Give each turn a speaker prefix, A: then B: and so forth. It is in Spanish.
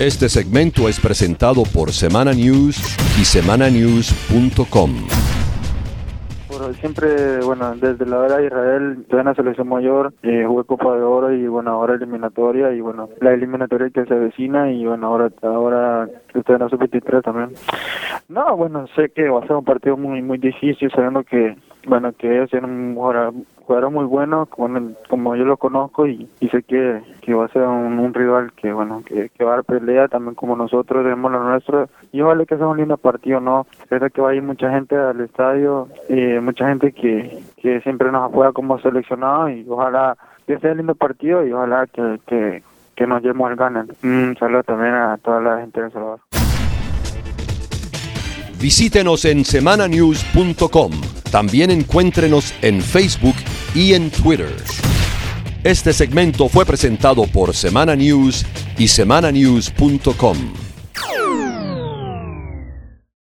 A: Este segmento es presentado por Semana News y semananews.com.
B: Bueno, siempre, desde la era de Israel, estoy en la selección mayor, jugué Copa de Oro y ahora eliminatoria y la eliminatoria que se avecina y ahora estoy en la sub-23 también. No, sé que va a ser un partido muy difícil, sabiendo que ellos tienen un jugador muy bueno, como yo lo conozco y sé que va a ser un rival que va a dar pelea también como nosotros tenemos lo nuestro, y ojalá que sea un lindo partido, ¿no? Espero que vaya mucha gente al estadio, mucha gente que siempre nos apoya como seleccionados, y ojalá que sea un lindo partido y ojalá que nos llevemos al ganar. Un saludo también a toda la gente de El Salvador.
A: Visítenos en semananews.com. También encuéntrenos en Facebook y en Twitter. Este segmento fue presentado por Semana News y semananews.com.